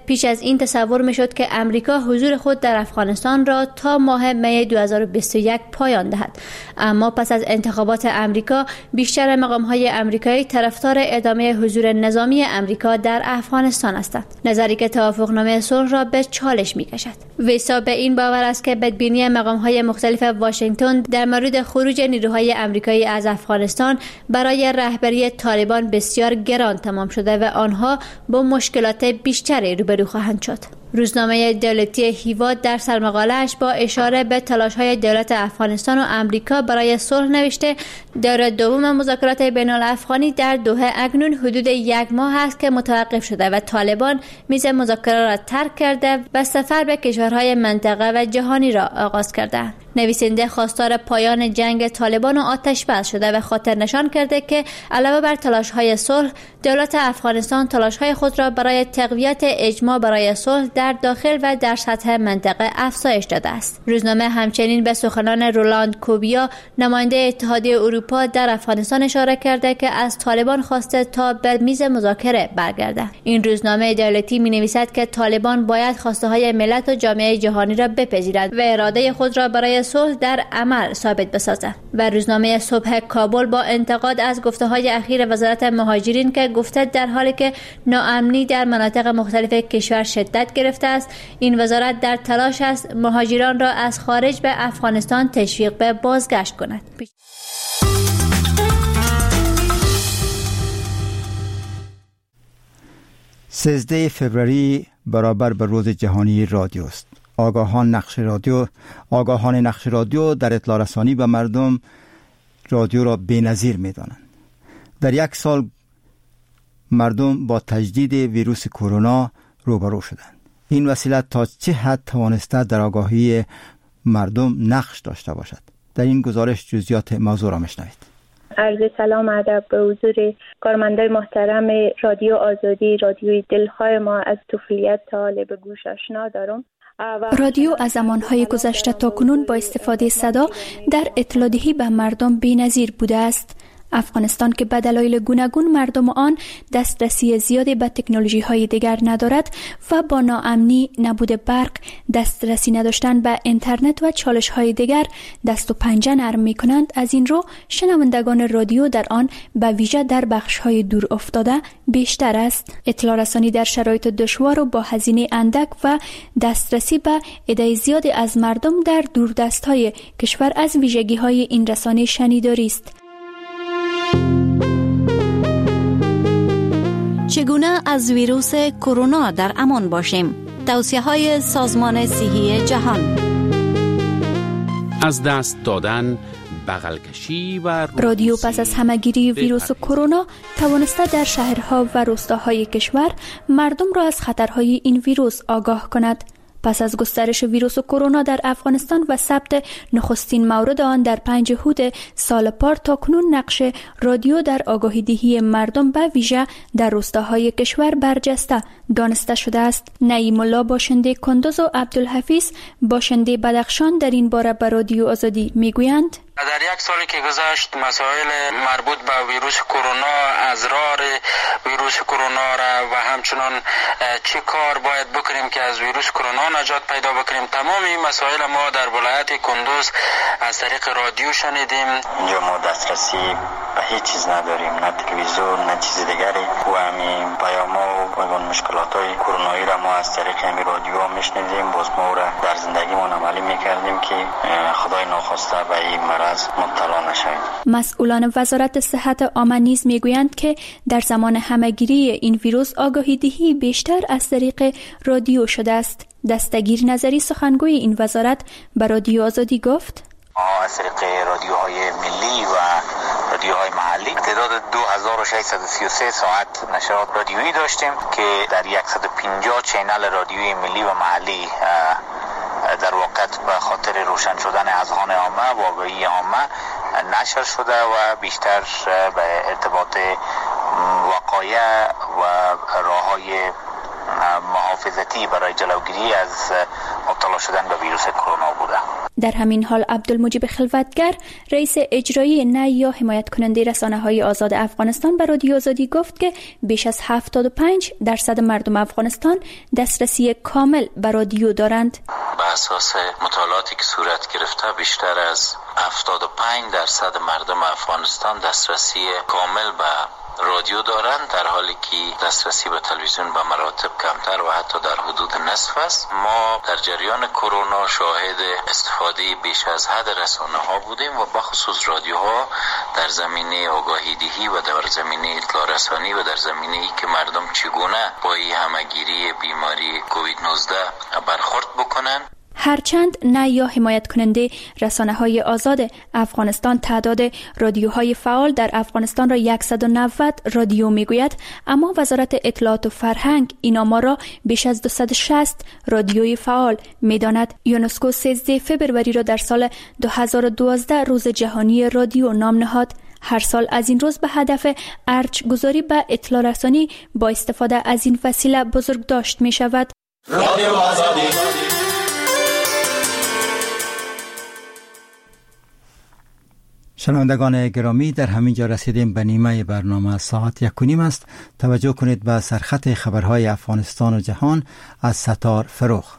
این تصور میشد که امریکا حضور خود در افغانستان را تا ماه می دو هزار و بیست و یک پایان دهد. اما پس از انتخابات امریکا بیشتر مقام‌های امریکایی طرفدار ادامه حضور نظامی امریکا در افغانستان هستند، نظری که توافقنامه صلح را به چالش می‌کشد. ویسا به این باور است که بدبینی مقام‌های مختلف واشنگتن در مورد خروج نیروهای امریکایی از افغانستان برای رهبری طالبان بسیار گران تمام شده و آنها با مشکلات بیشتری روبرو خواهند شد. روزنامه دولتی هیوا در سرمقاله‌اش با اشاره به تلاش‌های دولت افغانستان و امریکا برای صلح نوشته دور دوم مذاکرات بین‌الافغانی در دوحه اکنون حدود یک ماه است که متوقف شده و طالبان میز مذاکره را ترک کرده و سفر به کشورهای منطقه و جهانی را آغاز کرده. نویسنده خواستار پایان جنگ طالبان و آتش بس شده و خاطر نشان کرده که علاوه بر تلاش‌های صلح، دولت افغانستان تلاش‌های خود را برای تقویت اجماع برای صلح در داخل و در سطح منطقه افزایش داده است. روزنامه همچنین به سخنان رولاند کوبیا، نماینده اتحادیه اروپا در افغانستان اشاره کرده که از طالبان خواسته تا به میز مذاکره برگرده. این روزنامه دولتی می‌نویسد که طالبان باید خواسته‌های ملت و جامعه جهانی را بپذیرد و اراده خود را برای صلح در عمل ثابت بسازد. و روزنامه صبح کابل با انتقاد از گفته‌های اخیر وزارت مهاجرین که گفته در حالی که ناامنی در مناطق مختلف کشور شدت گرفته است، این وزارت در تلاش است مهاجران را از خارج به افغانستان تشویق به بازگشت کند. سیزده فوریه برابر به روز جهانی رادیو است. آگاهان نقش رادیو آگاهان نقش رادیو در اطلاع رسانی به مردم رادیو را بی‌نظیر می‌دانند. در یک سال مردم با تجدید ویروس کرونا روبرو شدند. این وسیله تا چه حد توانسته در آگاهی مردم نقش داشته باشد؟ در این گزارش جزئیات موضوع را میشنوید. عرض سلام ادب به حضور کارمندای محترم رادیو آزادی، رادیوی دلخواه ما. از طفولیت تا حال به گوش آشنا دارم. رادیو از زمانهای گذشته تا کنون با استفاده صدا در اطلاع دهی به مردم بی‌نظیر بوده است. افغانستان که به دلایل گوناگون مردم آن دسترسی زیادی به تکنولوژی‌های دیگر ندارد و با ناامنی، نبود برق، دسترسی نداشتن به اینترنت و چالش‌های دیگر دست و پنجه نرم می‌کنند، از این رو شنوندگان رادیو در آن به ویژه در بخش‌های دور افتاده بیشتر است. اطلاع رسانی در شرایط دشوار و با هزینه اندک و دسترسی به عده زیادی از مردم در دوردست‌های کشور از ویژگی‌های این رسانه شنیداری است. چگونه از ویروس کرونا در امان باشیم؟ توصیه‌های سازمان صحی جهان. از دست دادن، بغل کشی و رادیو پس از همه‌گیری ویروس کرونا توانسته در شهرها و روستاهای کشور مردم را از خطرهای این ویروس آگاه کند. پس از گسترش ویروس کرونا در افغانستان و ثبت نخستین مورد آن در پنج هود سال پار، تا کنون نقش رادیو در آگاهی دهی مردم به ویژه در روستاهای کشور برجسته دانسته شده است. نعیم الله باشنده کندوز و عبدالحفیظ باشنده بدخشان در این باره به رادیو آزادی میگویند: در یک سالی که گذشت مسائل مربوط به ویروس کرونا، اضرار ویروس کرونا را و همچنان چه کار باید بکنیم که از ویروس کرونا نجات پیدا بکنیم، تمام این مسائل ما در ولایت کندوز از طریق رادیو شنیدیم. اینجا ما دسترسی به هیچ چیز نداریم، نه تلویزیون نه چیز دیگری، و همین پیاما و اون مشکلات های کرونایی را ما از طریق همین رادیو میشنیدیم. باز ما را در زندگیمون عملی میکردیم که خدای ناخواسته به این مسئولان وزارت صحت عامه نیز میگویند که در زمان همه‌گیری این ویروس آگاهی دهی بیشتر از طریق رادیو شده است. دستگیر نظری سخنگوی این وزارت به رادیو آزادی گفت: از طریق رادیوهای ملی و رادیوهای محلی تعداد دو هزار و ششصد و سی و سه ساعت نشرات رادیویی داشتیم که در صد و پنجاه چینل رادیویی ملی و محلی در واقع به خاطر روشن شدن اذهان عامه و آگاهی عامه نشر شده و بیشتر به ارتباط وقایع و راه‌های محافظتی برای جلوگیری از مبتلا شدن به ویروس کرونا بوده. در همین حال عبدالمجیب خلوتگر رئیس اجرایی نه یا حمایت کننده رسانه‌های آزاد افغانستان به رادیو آزادی گفت که بیش از هفتاد و پنج درصد مردم افغانستان دسترسی کامل به رادیو دارند. به اساس مطالعاتی که صورت گرفته بیشتر از هفتاد و پنج درصد مردم افغانستان دسترسی کامل به رادیو دارند، در حالی که دسترسی به تلویزیون به مراتب کمتر و حتی در حدود نصف است. ما در جریان کرونا شاهد استفاده بیش از حد رسانه ها بودیم و بخصوص رادیوها در زمینه آگاهی دهی و در زمینه اطلاع رسانی و در زمینه ای که مردم چگونه با این همگیری بیماری کووید نوزده برخورد بکنند. هرچند نه یا حمایت کننده رسانه‌های آزاد افغانستان تعداد رادیوهای فعال در افغانستان را صد و نود رادیو میگوید، اما وزارت اطلاعات و فرهنگ این آمار را بیش از دویست و شصت رادیوی فعال میداند. یونسکو سیزده فوریه را در سال دو هزار و دوازده روز جهانی رادیو نام نهاد. هر سال از این روز به هدف ارج گذاری به اطلاع رسانی با استفاده از این وسیله بزرگ داشت می شود. رادیو آزادی. شنوندگان گرامی، در همین جا رسیدیم به نیمه برنامه. ساعت یک و نیم است. توجه کنید به سرخط خبرهای افغانستان و جهان از ستار فروخ.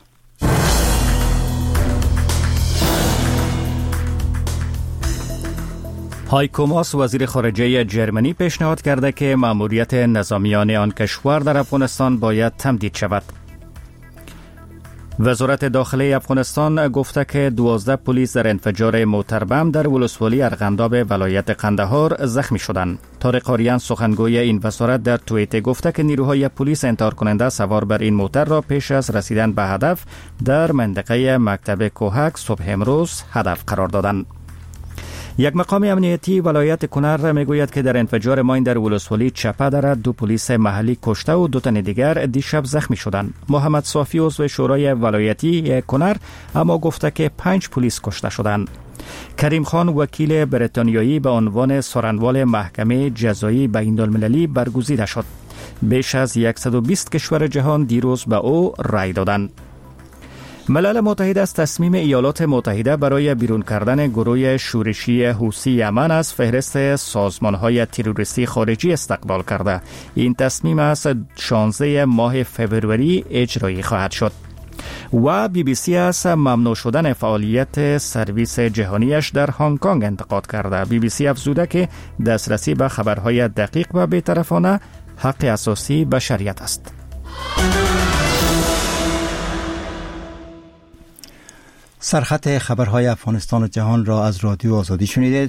هایکو ماس وزیر خارجه جرمنی پیشنهاد کرده که مأموریت نظامیان آن کشور در افغانستان باید تمدید شود. وزارت داخلی افغانستان گفته که دوازده پلیس در انفجار موتر بم در ولسوالی ارغنداب ولایت قندهار زخمی شدند. طارق آریان سخنگوی این وزارت در توییت گفته که نیروهای پلیس انتحار کننده سوار بر این موتر را پیش از رسیدن به هدف در منطقه مکتب کوهک صبح امروز هدف قرار دادند. یک مقام امنیتی ولایت کنر میگوید که در انفجار ماین در ولسوالی چپه دره دو پلیس محلی کشته و دو تن دیگر دیشب زخمی شدند. محمد صافی عضو شورای ولایتی کنر اما گفته که پنج پلیس کشته شدند. کریم خان وکیل بریتانیایی به عنوان سارنوال محکمه جزایی بین‌المللی برگزیده شد. بیش از صد و بیست کشور جهان دیروز به او رای دادند. ملل متحد از تصمیم ایالات متحده برای بیرون کردن گروه شورشی حوثی یمن از فهرست سازمان‌های تروریستی خارجی استقبال کرده. این تصمیم از شانزده ماه فوریه اجرایی خواهد شد. و بی بی سی از ممنوع شدن فعالیت سرویس جهانیش در هنگ کنگ انتقاد کرده. بی بی سی افزوده که دسترسی به خبرهای دقیق و بی‌طرفانه حق اساسی بشریت است. سرخط خبرهای افغانستان و جهان را از رادیو آزادی شنیدید.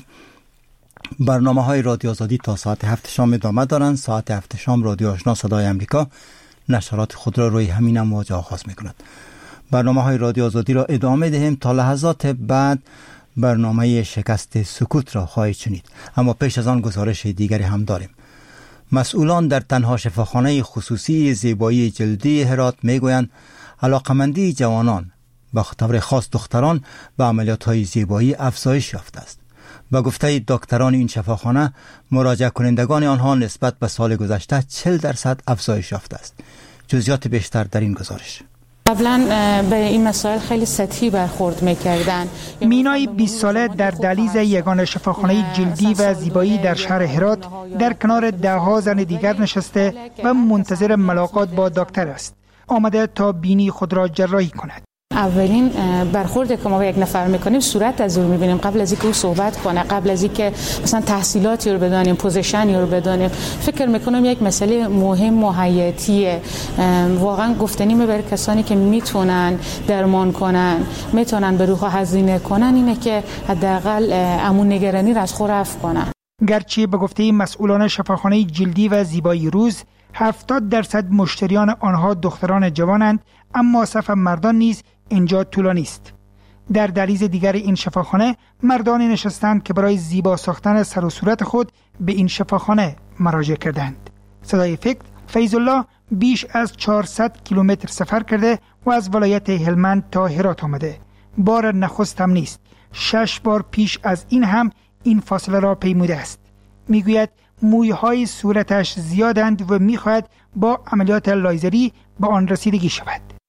برنامه های رادیو آزادی تا ساعت هفت شام ادامه دارند. ساعت هفت شام رادیو آشنا صدای امریکا نشرات خود را روی همین امواج آغاز می کند. برنامه های رادیو آزادی را ادامه دهیم. تا لحظات بعد برنامه شکست سکوت را خواهید شنید، اما پیش از آن گزارش دیگری هم داریم. مسئولان در تنها شفاخانه خصوصی زیبایی جلدی هرات می گویند علاقمندی جوانان با طور خاص دختران به عملیات‌های زیبایی افزایش یافته است. با گفته دکتران این شفاخانه، مراجعه کنندگان آنها نسبت به سال گذشته چهل درصد افزایش یافته است. جزئیات بیشتر در این گزارش. قبلا به این مسائل خیلی سطحی برخورد می‌کردند. مینای بیست ساله در دهلیز یگانه شفاخانه جلدی و زیبایی در شهر هرات در کنار ده‌ها زن دیگر نشسته و منتظر ملاقات با دکتر است. آمده تا بینی خود را جراحی کند. اولین برخورد که ما با یک نفر میکنیم صورت از او میبینیم قبل از اینکه او صحبت کنه، قبل از اینکه مثلا تحصیلاتی رو بدانیم، پوزیشنی رو بدانیم. فکر میکنم یک مسئله مهم و حیاتیه، واقعا گفتنی برای کسانی که میتونن درمان کنن، میتونن به روح هزینه کنن، اینه که حداقل امون نگرانی را از خود رفع کنن. گرچه به گفته مسئولان شفاخانه جلدی و زیبایی روز هفتاد درصد مشتریان آنها دختران جوانند، اما صف مردان نیز اینجا طولانی است. در دهلیز دیگر این شفاخانه مردانی نشستند که برای زیبا ساختن سر و صورت خود به این شفاخانه مراجعه کردند. صدای فکر فیض الله بیش از چهارصد کیلومتر سفر کرده و از ولایت هلمند تا هرات آمده. بار نخست هم نیست. شش بار پیش از این هم این فاصله را پیموده است. میگوید مویهای صورتش زیادند و میخواهد با عملیات لایزری به آن رسیدگی شود.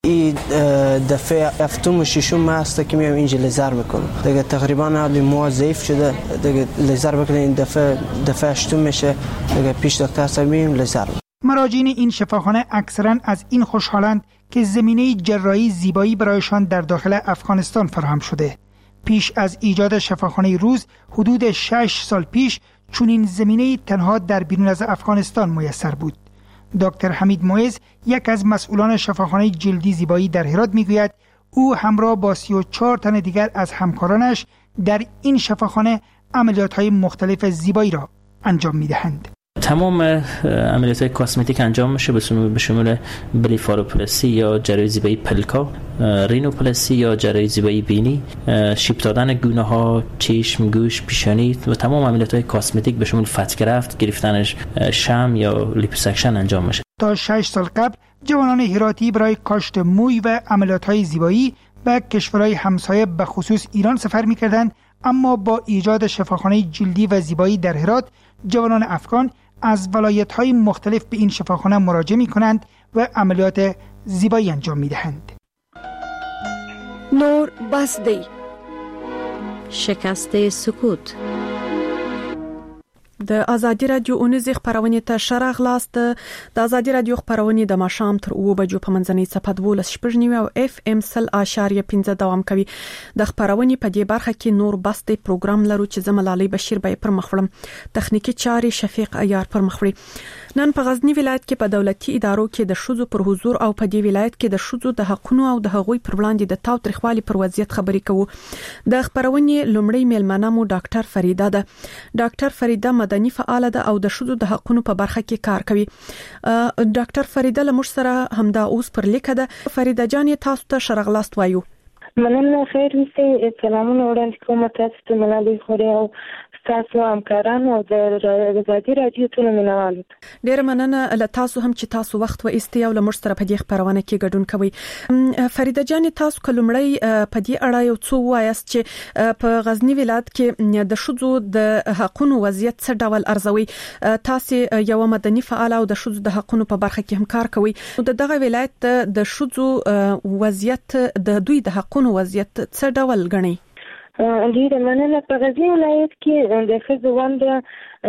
این دفعه هفتم و ششم است که میام اینجا لیزر میکنم. دیگه تقریبا حالی مو ضعیف شده، دیگه لیزر بکنیم این دفعه دفعه هشتم میشه، دیگه پیش دکتر صاحب میریم لیزر. مراجعین این شفاخانه اکثرا از این خوشحالند که زمینه جراحی زیبایی برایشان در داخل افغانستان فراهم شده. پیش از ایجاد شفاخانه روز حدود شش سال پیش چنین زمینه تنها در بیرون از افغانستان میسر بود. دکتر حمید معز، یک از مسئولان شفاخانه جلدی زیبایی در هرات میگوید او همراه با سی و چهار تن دیگر از همکارانش در این شفاخانه عملیات‌های مختلف زیبایی را انجام میدهند. تمام عملیات های کاسمتیک انجام میشه به شمول بلیفاروپلاسی یا جراحی زیبایی پلکا، رینوپلاسی یا جراحی زیبایی بینی، شیپ دادن گونه ها، چشم، گوش، پیشانی و تمام عملیات های کاسمتیک به شمول فتگرفت، گرفتن شم یا لیپوسکشن انجام میشه. تا شش سال قبل جوانان هراتی برای کاشت موی و عملیات های زیبایی به کشورهای همسایه به خصوص ایران سفر میکردند، اما با ایجاد شفاخانه جلدی و زیبایی در هرات جوانان افغان از ولایت‌های مختلف به این شفاخانه مراجعه می‌کنند و عملیات زیبایی انجام می‌دهند. نور بس دی، شکست سکوت. د ازادي رادیو اونیزه خبرونه ته شرغ لاست. د ازادي رادیو خبرونه د ماشام تر اوه بجو په منځنۍ صفحه دولس شپږ او اف ام سل اشاریه پنځه دوام کوي. د خبرونه په دې برخه کې نور بسته پروګرام لرو چې زملالي بشیر به پر مخړم، تخنیکی چاري شفیق ایار پر مخړي. نن په غزنی ولایت کې په دولتي ادارو کې د شوزو پر حضور او په دې ولایت کې د شوزو د حقونو او د هغوی پر وړاندې د تاوتریخوالي پر وضعیت خبرې کوو. د خبرونه لومړی میلمنه مو ډاکټر فریده ده. ډاکټر فریده مدني فعال ده او د شوزو د حقونو په برخه کې کار کوي. ډاکټر فریده له موږ سره همدا اوس پر لیکه ده. فریده جان تاسو ته شرغلاست وایو. مننه. خیر اوسئ. سلامونه وړاندې کوم تاسو ته ملالي خوري او تاسو همکارانو او د ازادي رادیو ټول مینوالو. ډیر مننه له تاسو هم چې تاسو وخت و ایستي او له موږ سره په دې خبرونه کې ګډون کوي. فریده جان تاسو کلمړی په دې اړه یو څه وایاست چې په غزنی ولایت کې د شوزو د حقونو وضعیت څه ډول ارزوي؟ تاسو یو مدني فعال او د شوزو د حقونو په برخه کې هم کار کوي. د دغه ولایت د شوزو وضعیت د دوی د حقونو وضعیت څه ډول غني؟ ډیره مننه. په غزنی ولایت کې د ښځو ونډه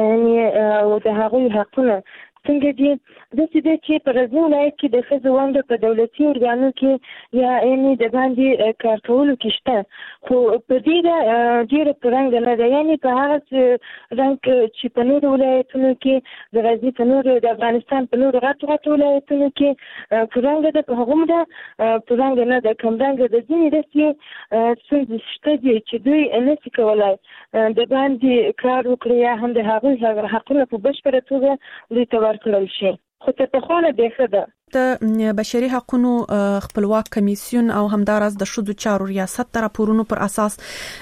او د هغوی حقونه څنګه دي؟ داسې دی چې په غزنی ولایت کې د ښځو ونډه په دولتي ارګانو کې یا یعنې د باندې کار کولو کې شته، خو په ډېره ډېره پرنګه نه ده. یعنې په هغه رنګ چې په نورو ولایتونو کې د غزني په نورو د افغانستان په نورو غټو غټو ولایتونو کې پرنګه ده، په هغومره پرنګه نه ده. کمرنګه ده. ځینې داسې ستونزې شته دي چې دوی نشي کولی د باندې کار وکړي یا هم د هغوی حقونه په بشپړه توګه دوی ته ورکړل شي. خو ته په خوانه بیخه ده. د بشري حقوقو خپلواک کمیسیون او همدارس د شذو چارو ریاست د راپورونو پر اساس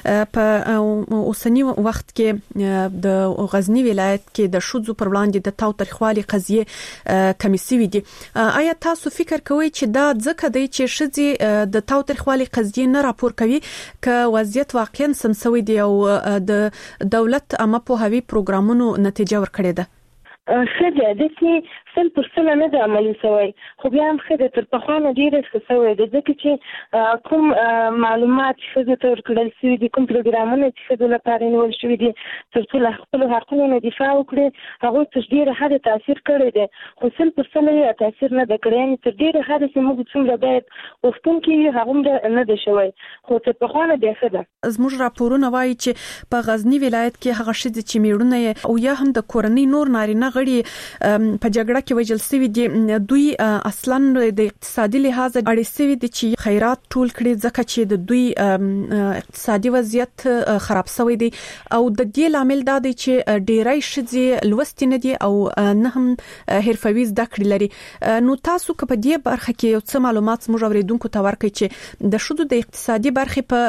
په اوسنی وخت کې د غزنی ولایت کې د شذو پر وړاندې د تاوتریخوالي قضیه کمیسیوي دي. آیا تاسو فکر کوئ چې دا ځکه دی چې شذې د تاوتریخوالي قضیه نه راپور کوي که وضعیت واقعا سمسوي دی او د دولت عامه پوهاوی پروګرامونو نتیجه ورکړې ده؟ خده دسی سل پر سل نه ده عملی سوی، خو بیا هم خده تر پخوانه ډیره ښه سوی ده، ځکه چې کوم معلومات ښځو ته ورکړل سوي دي، کوم پروګرامونه چې ښځو لپاره نیول شوي دي تر څو له خپلو حقونو نه دفاع وکړي، هغوی تر ډیره حده تاثیر کړی دی. خو سل پر سل یې تاثیر نه ده کړی، یعنې تر ډیره حده چې موږ څومره باید غوښتونکي یو هغومره نه ده شوی، خو تر پخوانه بیا ښه ده. زموږ راپورونه وایي چې په غزني ولایت کې هغه ښځې چې میړونه یې او یا هم د کورنۍ نور نارینه غړي په جګړه کې وژل شوي دي، دوی اصلا د اقتصادي لحاظ اړې شوي دي چې خیرات ټول کړي، ځکه چې د دوی اقتصادي وضعیت خراب شوی دی او د دې لامل دا دی چې ډیری ښځې لوستې نه دي او نه هم حرفوي زده کړې لري. نو تاسو که په دې برخه کې یو څه معلومات موږ اوریدونکو ته ورکړئ چې د ښځو د اقتصادي برخې په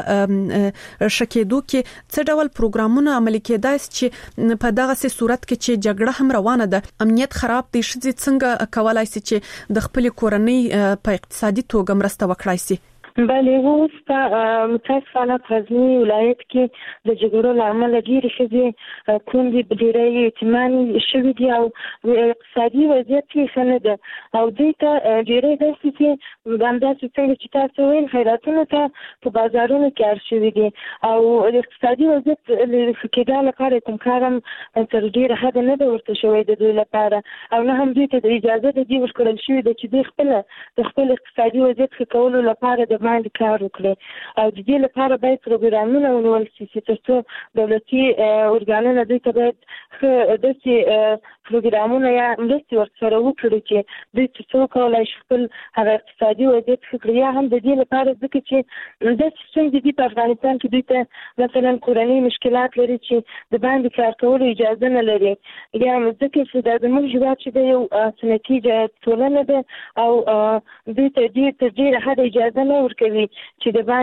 ښه کېدو کې څه ډول پروګرامونه عملي کېدای شي چې په دغسې صورت کې چې جګړه هم روانه ده، امنیت خراب دی، ښځې څنګه کولای شي چې د خپل کورنۍ په اقتصادي توګه مرسته وکړای شي؟ بله اوس په متاسفانه په غزني ولایت کې د جګړو له امله ډېرې ښځې کونډې ډېری یتیمانې شوي دي او اقتصادي وضعیت یې ښه نه ده او دوی ته ډېری داسې چې همداسې څنګه چې تاسو ویل خیراتونو ته په بازارونو کې اړ شوي دي او د اقتصادي وضعیت ښه کېدا لپاره کوم کار هم تر ډېره حده نه ده ورته شوی د دوی لپاره او نه هم دوی ته د اجازه د دې ورکړل شوې ده چې دوی خپله د خپل اقتصادي وضعیت ښه کولو لپاره د باندې کار وکړي او د دې لپاره باید پروګرامونه ونیول شي چې تر څو دولتي ارګانونه دوی ته باید ښه داسې پروګرامونه یا مرستې ورسره وکړي چې دوی تر څو کولی شي خپل هغه اقتصادي وضعیت ښه کړي یا هم د دې لپاره ځکه چې داسې ستونزې دي په افغانستان کې دوی ته مثلا کورنۍ مشکلات لري چې د باندې کار کولو اجازه نه لري یا ځکه چې دا زموږ هېواد چې د یو سنتي ټولنه ده او دوی ته ډېر تر ډېره حده اجازه نه ورکوي چې د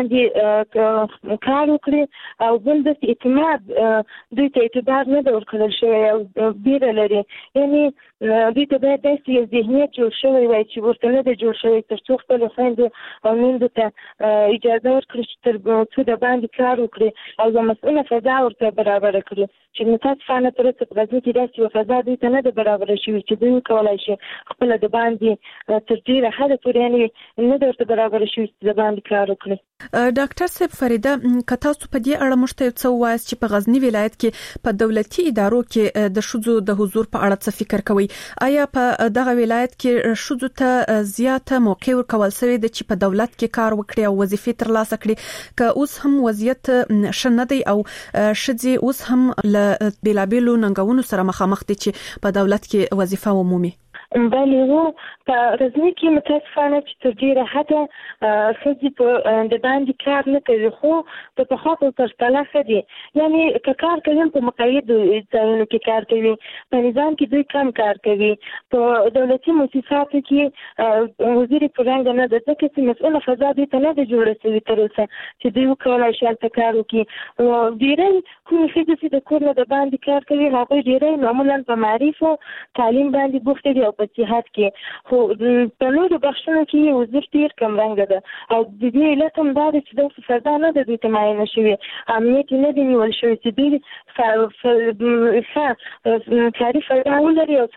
باندې کار وکړي او بل داسې اعتماد دوی ته اعتبار نه ده ورکړل شوی او بیره لري یعنې دوی ته باید داسې یو ذهنیت جوړ شوی وای چې ورته نه ده جوړ شوی تر څو خپلو خویندو او میندو ته اجازه ورکړي چې تر څو د باندې کار وکړي او یوه مسؤله فضا ورته برابره کړي چې متاسفانه تر اوسه په غزني کې داسې یوه فضا دوی ته نه ده برابره شوې چې دوی وکولی شي خپله د باندې تر ډېره حده پورې یعنې نه ده ورته برابره شوې چې د باندې کار وکړي. ډاکټر صاحب فریده که تاسو په دې اړه موږ ته یو څه ووایاست چې په غزني ولایت کې په دولتي ادارو کې د ښځو د حضور په اړه څه فکر کوئ؟ آیا په دغه ولایت کې ښځو ته زیاته موقع ورکول شوې ده چې په دولت کې کار وکړي او وظیفې ترلاسه کړي که اوس هم وضعیت ښه نه دی او ښځې اوس هم له بېلابېلو ننګونو سره مخامخ دي چې په دولت کې وظیفه ومومي؟ بله هو په غزني کې متاسفانه چې تر ډېره حده ښځې په د باندې کار نه کوي خو د پخوا په پرتله ښه دي یعنې که کار کوي په مقیدو ځایونو کې کار کوي په نظام کې دوی کم کار کوي په دولتي مؤسساتو کې وزیرې په رنګه نه ده ځکه چې مسؤله فضا دوی ته نه ده جوړه شوې تر اوسه چې دوی وکولی شي هلته کار وکړي ډېری کومې ښځې چې د کور نه د باندې کار کوي هغوی ډېری معمولا په معرفو تعلیم باندې بوختې دي او په صحت کې خو په نورو بخشونو کې وزیر ډېر کم رنګه ده او د دې علت هم دا ده چې داسې فضا نه ده دوی ته معینه شوې امنیت یې نه دی نیول شوی چې دوی ښه کاري فضا ولري او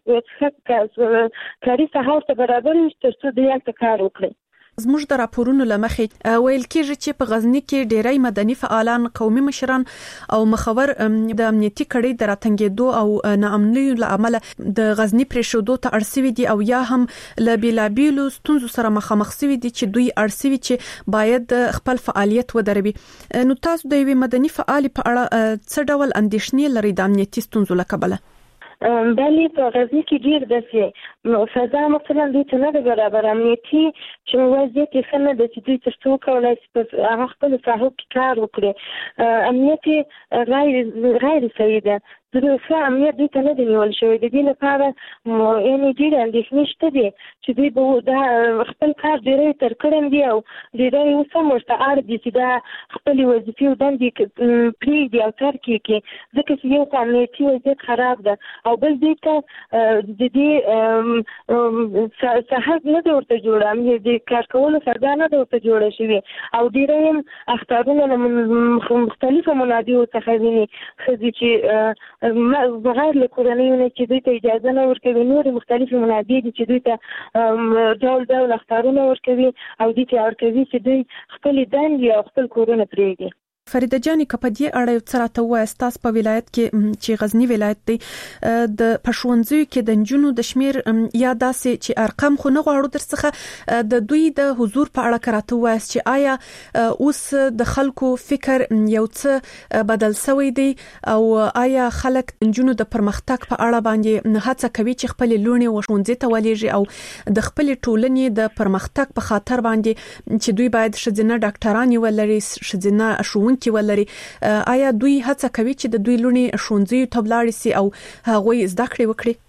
کاري ساحه ورته برابر وي تر څو دوی هلته کار وکړي. زموږ د راپورونو له مخې ویل کېږي چې په غزني کې ډېری مدني فعالان قومي مشران او مخور د امنیتي کړۍ د راتنګېدو او ناامنیو له امله د غزني پرېښودو ته اړ شوي دي او یا هم له بېلابېلو ستونزو سره مخامخ شوي دي چې دوی اړ شوي چې باید خپل فعالیت ودروي. نو تاسو د یوې مدني فعالې په اړه څه ډول اندېښنې لرئ د امنیتي ستونزو له کبله؟ بله په غزني کې ډېر داسې فضا مثلا دوی ته نه ده برابر امنیتي چې وضعیت یې ښه نه ده چې دوی تر څو وکولی شي په هغه خپلو ساحو کې کار وکړي امنیت یې غیر صحیح ده ښه امنیت دوی ته نه دی نیول شوی د دې لپاره یعنې ډېرې اندېښنې شته دي چې دوی به دا خپل کار ډېری تر کړی دي او ډېری اوس هم ورته اړ دي چې دا خپلې وظیفې او دندې پرېږدي او ترک یې کړي ځکه چې یو خو امنیتي وضعیت خراب ده او بل دوی ته د دې ساحه نه ده ورته جوړه د کار کولو فضا نه ده ورته جوړه شوې او ډېری هم اخطارونه له مختلفو منابعو څخه ویني ښځې چې بغیر له کورنیو نه چې دوی ته اجازه نه ورکوي نورې مختلفې منابع دي چې دوی ته ډول ډول اخطارونه ورکوي او دوی ته ورکوي چې دوی خپلې دندې او خپل کورونه پرېږدي. فریده جانې که په دې اړه یو څه راته ووایاست تاسو په ولایت کې چې غزني ولایت دی د په ښوونځیو کې د نجونو د شمېر یا داسې چې ارقام خو نه غواړو درڅخه د دوی د حضور په اړه که راته ووایاست چې آیا اوس د خلکو فکر یو څه بدل شوی دی او آیا خلک نجونو د پرمختګ په اړه باندې هڅه کوي چې خپلې لوڼې و ښوونځي ته ولېږي او د خپلې ټولنې د پرمختګ په خاطر باندې چې دوی باید ښځینه ډاکټرانې ولري ښځینه ښوونکي کې ولري آیا دوی هڅه کوي چې د دوی لونی ښوونځي ته ولاړ شي او هغوی زده کړې وکړي؟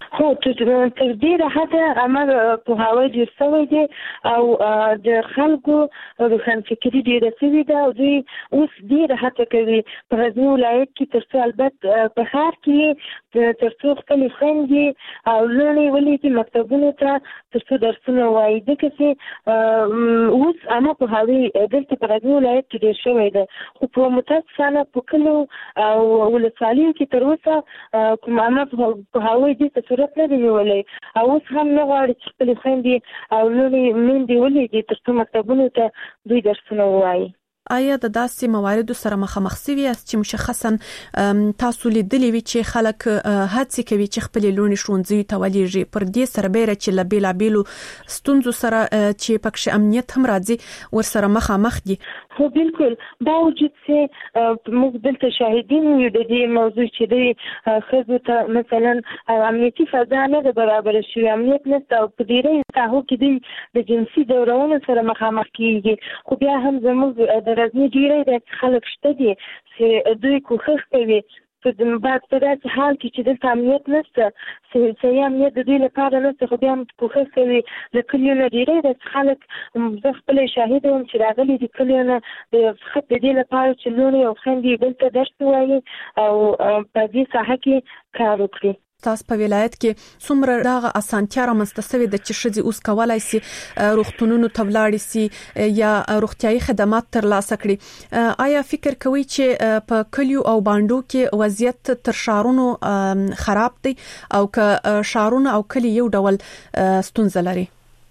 خو تر ډیره حده عمل پوهاوی ډیر شوی دی او د خلکو روښانفکري ډیره شوې ده او دوی اوس ډیره هڅه کوي په غزني ولایت کې تر څو البته په ښار کې تر څو خپلې خویندې او لوڼې ولیکي مکتبونو ته تر څو درسونه ووایي ځکه چې اوس عامه پوهاوی دلته په غزني ولایت کې ډیر شوی ده خو په متاسفانه په کلو او ولسوالیو کې تر اوسه کوم عامه پوهاوی دې ته صورت نه دی نیولی او اوس هم نه غواړي چې خپلې خویندې او لوڼې میندې ولیږي تر څو مکتبونو ته دوی درسونه ووایي. آیا د داسې مواردو سره مخامخ شوي یاست چې مشخصا تاسو لیدلي وي چې خلک هڅې کوي چې خپلې لوڼې ښوونځیو ته ولېږي پر دې سربیره چې له بېلابېلو ستونزو سره چې پکې امنیت هم راځي ورسره مخامخ دي؟ خو بالکل باوجود چې موږ دلته شاهدین یو د دې موضوع چې دوی ښځو ته مثلا امنیتي فضا نه ده برابره شوې، امنیت نشته او په ډېری ساحو کې دوی د جنسي ډورونو سره مخامخ کېږي. خو بیا هم زموږ د غزني ډېری داسې خلک شته دي چې دوی کوښښ کوي په بعد په داسې حال کې چې دلته امنیت نشته، صحیح امنیت د دوی لپاره نشته، خو بیا هم کوښښ کوي له کلیو نه ډېری داسې خلک زه خپله شاهده وم چې راغلي دي کلیو نه فقط د دې لپاره چې لوڼې او خویندې دلته درس ووایي او په دې ساحه کې کار وکړي. تاسو په ولایت کې څومره دغه اسانتیا رامنځته شوې ده چې ښځې اوس کولای شي روغتونونو ته ولاړې شي یا روغتیايي خدمات ترلاسه کړي؟ آیا فکر کوئ چې په کلیو او بانډو کې وضعیت تر ښارونو خراب دی او که ښارونه او کلی یو ډول ستونزه لري؟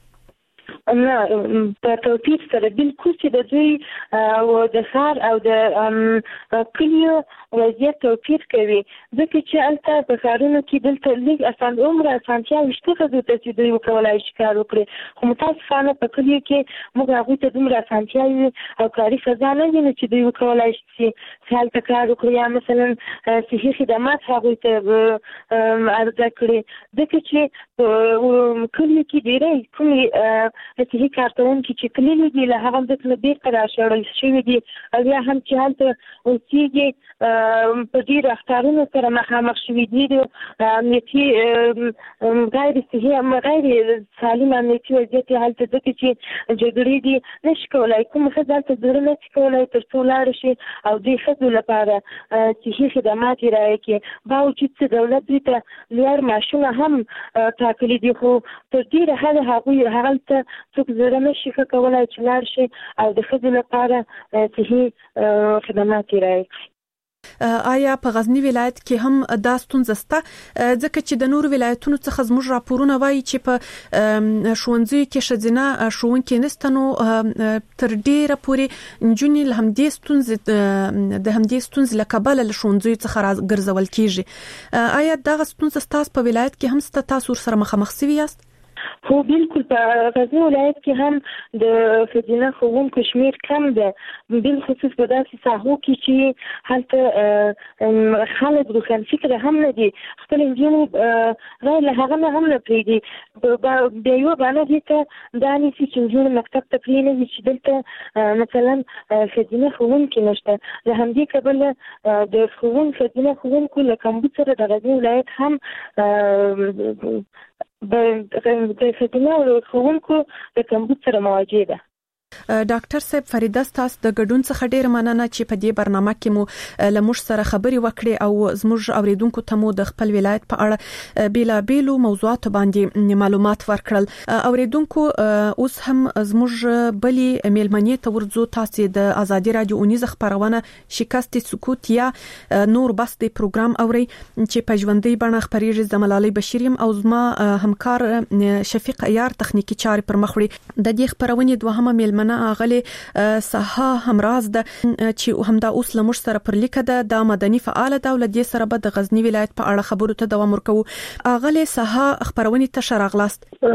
نه، په توپیر سره بالکل چې د دوی او د ښار او د کلیو وضعیت توپیر کوي ځکه چې هلته په ښارونو کې دلته لږ اسان عمره اسانتیاوې شته ښځو ته چې دوی وکولای شي کار وکړي، خو متاسفانه په کلیو کې موږ هغوی ته دومره اسانتیاوې او کاري فضا نه وینو چې دوی وکولای شي چې هلته کار وکړي یا مثلا صحي خدمات هغوی ته عرضه کړي ځکه چې په کلیو کې ډېری کومې صحي کارکوونکي چې تللي دي له هغه ځایه نه بېرته راشړل شوي دي او یا هم چې هلته اوسېږي په ډېرو اخطارونو سره مخامخ شوي دي د امنیتي غیر صحي غیر سالم امنیتي وضعیت یې هلته ځکه چې جګړې دي نه شي کولی کومه ښځه هلته زړه نه شي کولی تر څو ولاړه شي او دې ښځو لپاره صحي خدمات یې رایه کړي باوجود چې دولت دوی ته لوړ معاشونه هم ټاکلي دي خو تر ډېره حده هغوی هغلته څوک زړه نه شي ښه کولی چې ولاړ شي او د ښځو لپاره صحي خدمات یې رایه کړي. آیا په غزنی ولایت کې هم دا ستونزه شته؟ ځکه چې د نور ولایتونو څخه زموږ راپورونه وایي چې په ښوونځیو کې ښځینه ښوونکي نشته نو تر ډیره پورې نجونې له همدې ستونزې د همدې ستونزې له کبله له ښوونځیو څخه راګرځول کېږي. آیا دغه ستونزه ستاسو په ولایت کې هم شته؟ تاسو ورسره مخامخ شوي یاست؟ خو بالکل په غزني ولایت کې هم د ښځینه ښوونکو شمیر کم ده، بالخصوص په داسې ساحو کې چې هلته خلک روښانفکره هم نه دي، خپلې نجونې غیر له هغه نه هم نه پرېږدي. بیا یوه بهانه دې ته دا نیسي چې نجونې مکتب ته پرېنوي چې دلته مثلا ښځینه ښوونکي نشته. له همدې کبله د ښځینه ښوونکو له کمبود سره د غزني ولایت هم د ښځینه ښوونکو د کمبود سره مواجه ده. ډاکټر صاحب فریده ستاسو د ګډون څخه ډیر مننه چې په دې برنامه کې مو له موږ سره خبرې وکړې او زموږ اوریدونکو ته مو د خپل ولایت په اړه بیلابېلو موضوعاتو باندې معلومات ورکړل. اوریدونکو اوس هم زموږ بلی میلمنې ته ورځو. تاسو د ازادي رادیو اونیزه خبرونه شکست سکوت یا نور بس د پروګرام اوري چې په ژوندۍ بڼه خبريږي. زملالي بشیریم او زما همکار شفیق ایار تخنیکی چارې پر مخ وړي. د دې خبرونه دوهمه میلمنه اغلی سها همراز ده چې همدا اوس لمر سره پر لیکه ده د مدني فعال دولت دې سره به د غزنی ولایت په اړه خبرو ته دوام ورکو. اغلی سها خبرونه ته شرغلاست.